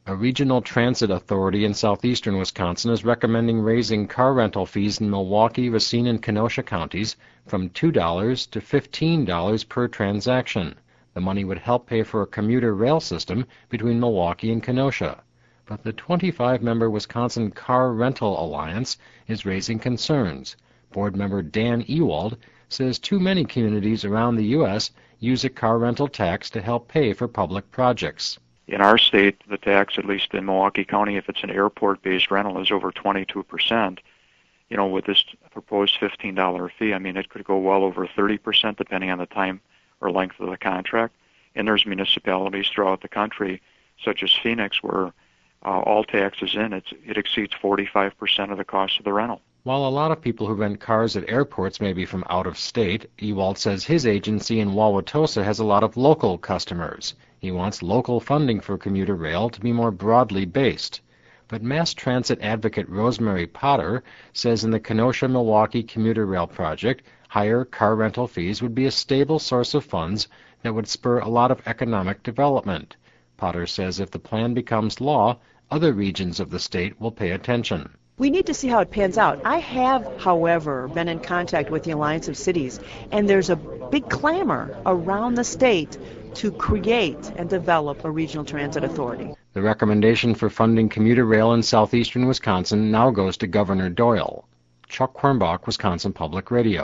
A regional transit authority in southeastern Wisconsin is recommending raising car rental fees in Milwaukee, Racine, and Kenosha counties from $2 to $15 per transaction. The money would help pay for a commuter rail system between Milwaukee and Kenosha. But the 25-member Wisconsin Car Rental Alliance is raising concerns. Board member Dan Ewald says too many communities around the U.S. use a car rental tax to help pay for public projects. In our state, the tax, at least in Milwaukee County, if it's an airport-based rental, is over 22%. With this proposed $15 fee, it could go well over 30%, depending on the time or length of the contract. And there's municipalities throughout the country, such as Phoenix, where all taxes in, it exceeds 45% of the cost of the rental. While a lot of people who rent cars at airports may be from out of state, Ewald says his agency in Wauwatosa has a lot of local customers. He wants local funding for commuter rail to be more broadly based. But mass transit advocate Rosemary Potter says in the Kenosha-Milwaukee commuter rail project, higher car rental fees would be a stable source of funds that would spur a lot of economic development. Potter says if the plan becomes law, other regions of the state will pay attention. We need to see how it pans out. I have, however, been in contact with the Alliance of Cities, and there's a big clamor around the state to create and develop a regional transit authority. The recommendation for funding commuter rail in southeastern Wisconsin now goes to Governor Doyle. Chuck Quirmbach, Wisconsin Public Radio.